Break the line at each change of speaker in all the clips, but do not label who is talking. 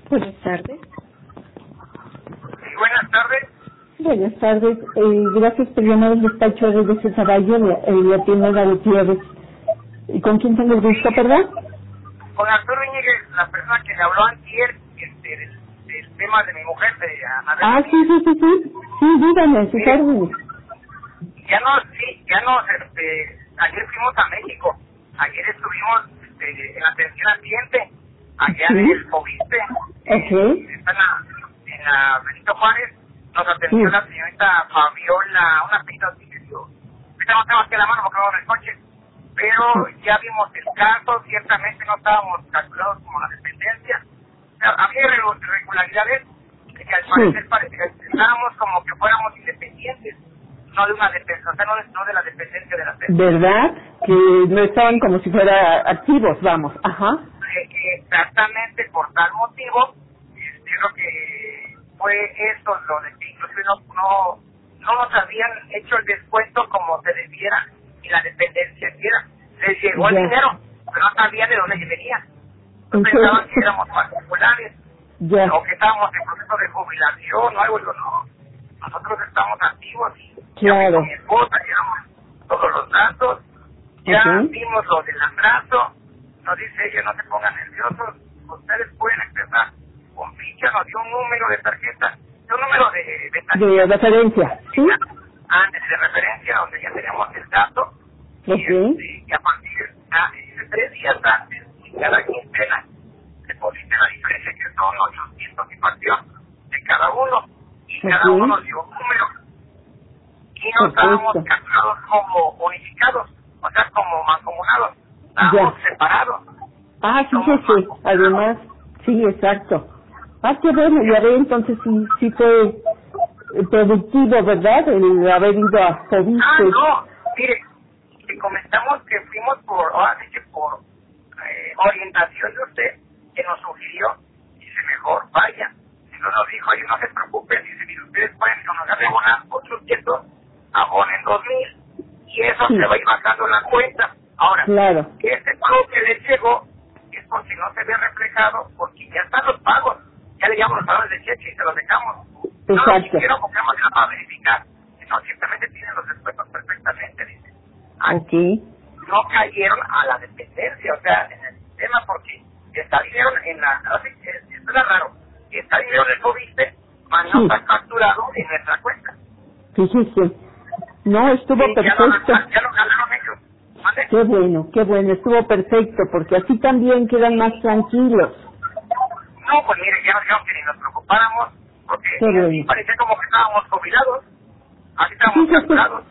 Buenas tardes.
Sí, buenas tardes.
Buenas tardes. Gracias por llamar al despacho de ese caballo, la tienda de Gutiérrez. ¿Y con quién tengo el gusto, perdón?
Con Arturo Íñiguez, la persona que le habló antier del tema de mi mujer, de Anabel.
Ah, sí. Sí, dígame, sus órdenes.
Ayer fuimos a México. Ayer estuvimos en atención al cliente, allá
¿Sí?
en el Fobiste.
Okay.
Está en la Benito Juárez. Nos atendió
Sí.
la señorita Fabiola, una pista así que digo, ahorita no tengo aquí la mano porque vamos en el coche. Pero ya vimos el caso, ciertamente no estábamos calculados como la dependencia. O sea, había irregularidades que al parecer estábamos como que fuéramos independientes, no de una dependencia, o sea, no de la dependencia de la FED.
¿Verdad? Que no estaban como si fueran activos, vamos. Ajá.
Exactamente, por tal motivo, creo que fue eso, lo de que inclusive no nos habían hecho el descuento como se debiera y la dependencia quiera. Les llegó el dinero, pero no sabían de dónde venía. No pensaban que éramos particulares, o que estábamos en proceso de jubilación o algo. Digo, no, nosotros estamos activos y ya con mi esposa llevamos todos los datos, ya vimos lo del atraso. Nos dice ella, no se pongan nerviosos, ustedes pueden empezar con ficha, nos dio un número de tarjeta, un número de tarjeta.
De referencia, ¿sí?
Antes de referencia, donde ya teníamos el dato, y a partir de 3 días antes, y cada quincena, deposita la diferencia, que son 800 y fracción de cada uno, y cada uno nos dio un número, y no estábamos calculados como unificados, o sea, como mancomunados. Estábamos separados.
Ah, fíjese, además, sí, exacto. Ah, qué bueno, ya ve, entonces sí fue productivo, ¿verdad? El haber ido a Fobiste.
Ah, no, mire, le comentamos que fuimos por orientación de usted, que nos sugirió, dice, mejor vaya. Entonces nos dijo, oye, no se preocupen, dice, mire, ustedes pueden conocer de abonar otros 100, abonen 2,000, y eso se va a ir bajando la cuenta. Ahora, este pago que les llegó es porque no se ve reflejado, porque ya están los pagos. Ya le llamamos los pagos de cheque y se los dejamos. No lo quisieron porque vamos a verificar. No, ciertamente tienen los descuentos perfectamente, dice. Aquí no cayeron a la dependencia, o sea, en el sistema, porque está dinero en la... Esto es raro. Está dinero en el Fobiste, mas no está facturado en nuestra cuenta.
Fíjese. No, estuvo perfecto.
Ya lo ganaron ellos. ¿Vale?
Qué bueno, estuvo perfecto, porque así también quedan más tranquilos.
No, pues mire, ya nos dijeron que ni nos preocupáramos, porque parecía como que estábamos jubilados, así estábamos capturados.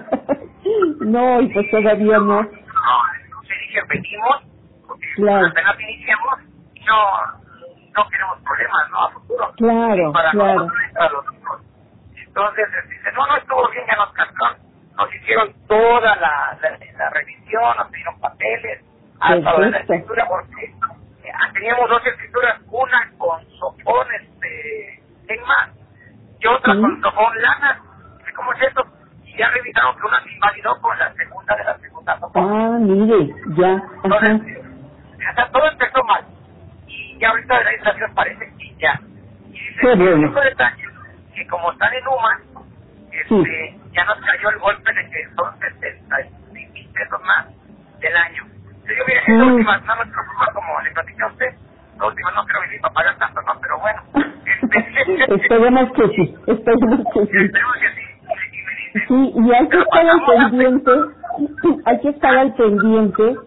No, y pues todavía no.
No, se dije, venimos, porque apenas iniciamos, y no queremos problemas, ¿no? A futuro.
Claro.
Para los hijos. Entonces, dice, no estuvo bien, ya nos captaron. Nos hicieron toda la revisión, nos pidieron papeles, hasta lo de la escritura, porque teníamos 2 escrituras, una con sofón en más, y otra con sofón lana. ¿Cómo es eso? Y ya revisaron que una se invalidó con la segunda de la segunda sofón.
Ah, mire, ya.
Entonces, todo empezó mal, y ya ahorita de la instalación parece que ya. Y dice, el único detalle, que como están en UMA, ya nos cayó el golpe de que son 76,000 pesos más del año. Yo mira, esta última no me preocupa, como le platicé a usted, la última no creo venir para pagar tanto, no, pero bueno.
Esperemos que sí. Sí, y hay que estar al pendiente,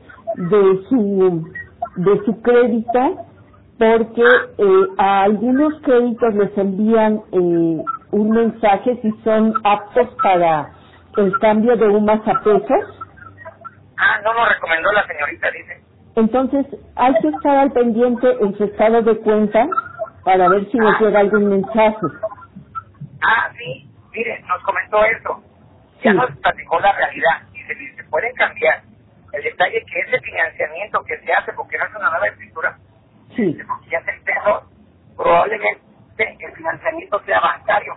de su crédito, porque a algunos créditos les envían un mensaje si son aptos para el cambio de UMAS a pesos.
No lo recomendó la señorita, dice.
Entonces, hay que estar al pendiente en su estado de cuenta para ver si les llega algún mensaje.
Sí, mire, nos comentó eso. Ya nos platicó la realidad. Dice, se pueden cambiar. El detalle que ese financiamiento que se hace, porque no es una nueva escritura, porque ya se empezó, probablemente el financiamiento sea bancario.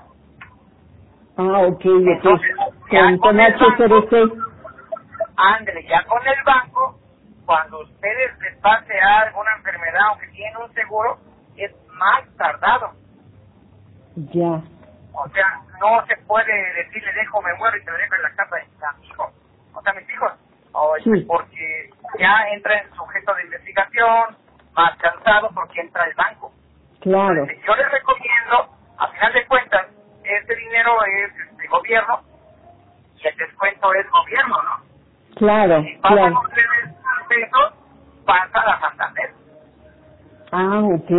Entonces, con HSBC.
Ándele, ya con el banco, cuando ustedes les pase alguna enfermedad o que tienen un seguro, es más tardado.
Ya.
O sea, no se puede decir, le dejo, me muero y te lo dejo en la casa de mi hijo, o sea, mis hijos. O
Sí.
porque ya entra en sujeto de investigación, más cansado porque entra el banco.
Claro.
Entonces, yo les recomiendo, a final de cuentas, este dinero es gobierno y el descuento es gobierno, ¿no?
Claro,
Si pagan
claro.
ustedes pesos, pasa a Santander.
Ah, ok.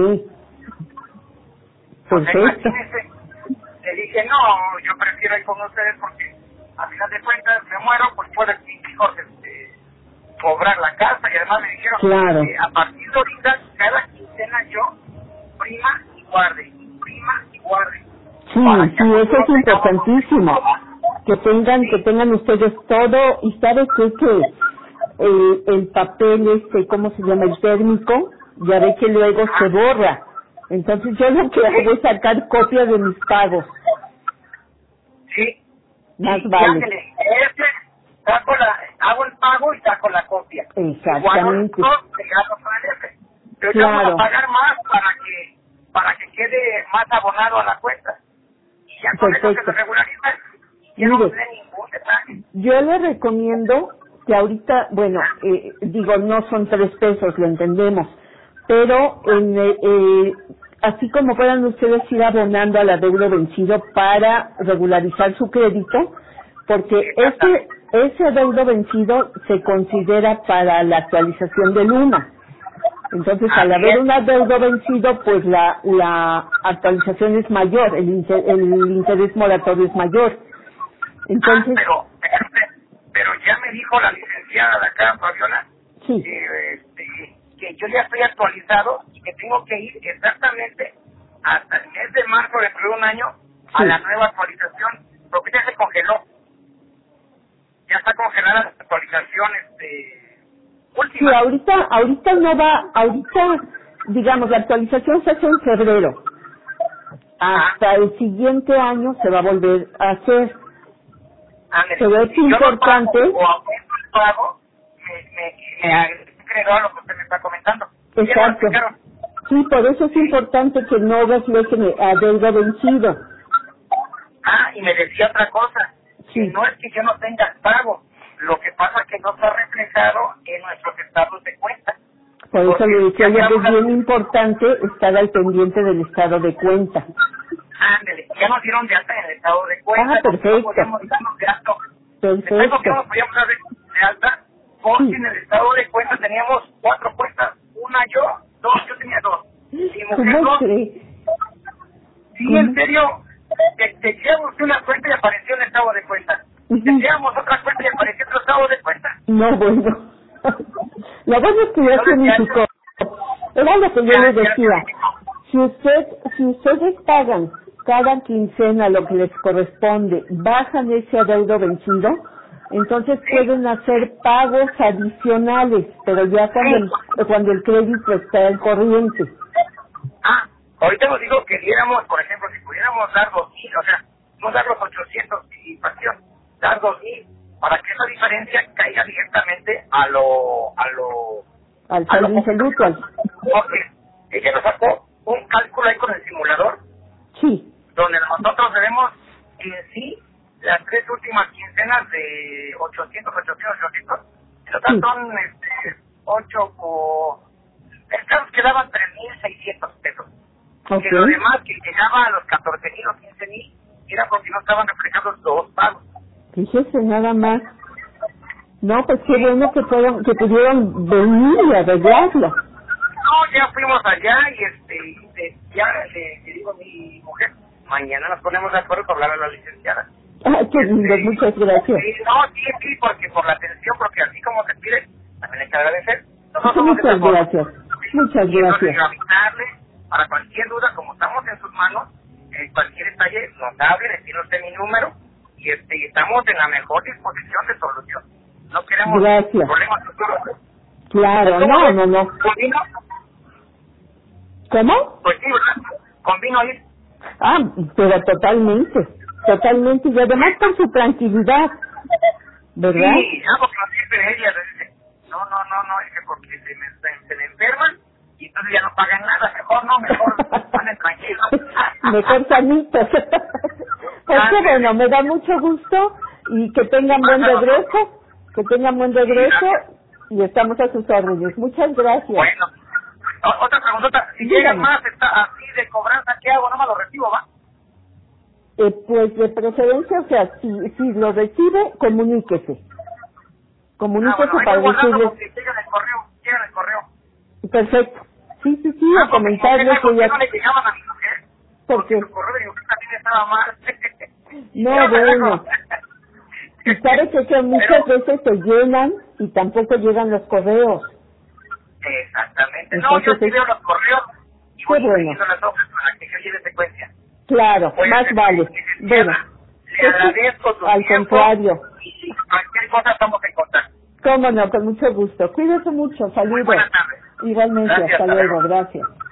O sea,
Perfecto.
imagínense, le dije, no, yo prefiero ir con ustedes porque a final de cuentas me muero, pues puedo mis hijos cobrar la casa y además me dijeron
Claro.
que a partir de ahorita, cada quincena yo prima y guarde, prima y guarde.
Sí,
Para que
sí,
a
eso
futuro
es
tengamos
importantísimo. Que tengan ustedes todo, y sabe qué? Que el papel ¿cómo se llama? El térmico, ya ve que luego se borra. Entonces yo lo que hago es sacar copia de mis pagos.
Sí.
Más
Y
vale.
ándele, hago el pago y saco la copia.
Exactamente.
Igual pegado con el F. Pero ya
Claro.
vamos a pagar más para que quede más abonado a la cuenta. Y ya con eso
Perfecto.
se regulariza. Y ya no
Mire,
tiene ningún detalle.
yo le recomiendo que ahorita, bueno, digo, no son 3 pesos, lo entendemos, pero así como puedan ustedes ir abonando al adeudo vencido para regularizar su crédito, porque ese adeudo vencido se considera para la actualización del UMA. Entonces, al
Así
haber
es.
un adeudo vencido, pues la actualización es mayor, el interés moratorio es mayor. Entonces,
Pero ya me dijo la licenciada de acá, Fabiola,
sí,
que yo ya estoy actualizado y que tengo que ir exactamente hasta el mes de marzo dentro de un año a
sí.
la nueva actualización, porque ya se congeló. Ya está congelada la actualización
Sí,
última.
ahorita no va, digamos, la actualización se hace en febrero. Hasta el siguiente año se va a volver a hacer.
Ándale,
Pero es
si yo no
importante,
pago o aumento el pago, me agrego a lo que usted me está comentando. ¿Ya me lo
exacto.
explicaron?
Sí, por eso es importante que no reflejen adeudo vencido.
Y me decía otra cosa, que
Sí.
no es que yo no tenga pago, lo que pasa es que no está reflejado en nuestros estados de cuenta.
Por eso
Porque
le decía
ya
yo que es
llevamos
bien importante estar al pendiente del estado de cuenta.
Ándale, ya nos dieron de alta en el estado de cuenta,
Perfecto.
no podíamos darnos de alta.
Perfecto.
Después que no podíamos dar de alta, porque
Sí.
en el estado de cuenta teníamos 4 cuentas, una yo tenía 2. Mi mujer
¿Cómo
2.
cree?
Sí,
¿Cómo?
en serio, te llevamos una cuenta y apareció en el estado de cuenta. Te llevamos otra cuenta y apareció otro estado de cuenta.
No, bueno. Lo bueno es que ya se unificó. Era lo que yo les decía. Si ustedes pagan cada quincena lo que les corresponde, bajan ese adeudo vencido, entonces pueden hacer pagos adicionales, pero ya cuando el crédito está al corriente.
Ahorita nos digo que diéramos, por ejemplo, si pudiéramos dar 2,000, o sea, no dar los 800 de inflación, dar 2,000, para que esa diferencia caiga directamente
al saldo insoluto.
Porque ella nos sacó un cálculo ahí con el simulador,
Sí.
donde nosotros debemos en sí las 3 últimas quincenas de 800, en total son 8 por... El caso quedaban 3,600 pesos.
Okay.
Que lo demás que llegaba a los 14,000 o 15,000 era porque no estaban reflejados 2 pagos.
Fíjese nada más. No, pues qué bueno que pudieron venir y arreglarlo.
No, ya fuimos allá y ya le digo a mi mujer, mañana nos ponemos de acuerdo para hablar a la licenciada.
Qué lindo, muchas gracias.
Sí, porque por la atención, porque así como se pide, también hay que agradecer.
Muchas gracias. Muchas gracias.
Avisarle para cualquier duda, como estamos en sus manos, cualquier detalle nos hable, decirle usted mi número y estamos en la mejor disposición de solución. No queremos problemas futuros.
Claro, no.
¿Con vino?
¿Cómo?
Pues sí, ¿verdad? ¿Con vino ahí?
Pero totalmente, y además con su tranquilidad, ¿verdad?
Sí, porque nos dice ella, dice, no, es que porque se me enferman y entonces ya no pagan nada, mejor están tranquilos.
Mejor sanitos. Pues qué bueno, me da mucho gusto y que tengan buen regreso, y estamos a sus órdenes. Muchas gracias.
Bueno, otra preguntota, si llega más está así de cobranza, ¿qué hago? No me lo recibo, ¿va?
Pues de preferencia, o sea, si lo recibe, comuníquese. Para decirle.
Llega en el correo.
Perfecto. Sí, a comentarle que ya.
No le llegaban a mi mujer.
Porque
su correo de mi mujer también estaba mal.
No, bueno. Y sabe que muchas veces se llenan y tampoco llegan los correos.
Exactamente.
Entonces,
yo sí veo los correos y voy
bueno.
las hojas para que yo lleve secuencia.
Claro,
Pues,
más vale. Bueno,
le agradezco su
al
tiempo.
contrario.
Y cualquier cosa estamos en contacto.
Cómo no, con mucho gusto. Cuídese mucho, saludos.
Buenas tardes.
Igualmente,
Gracias,
hasta luego, gracias.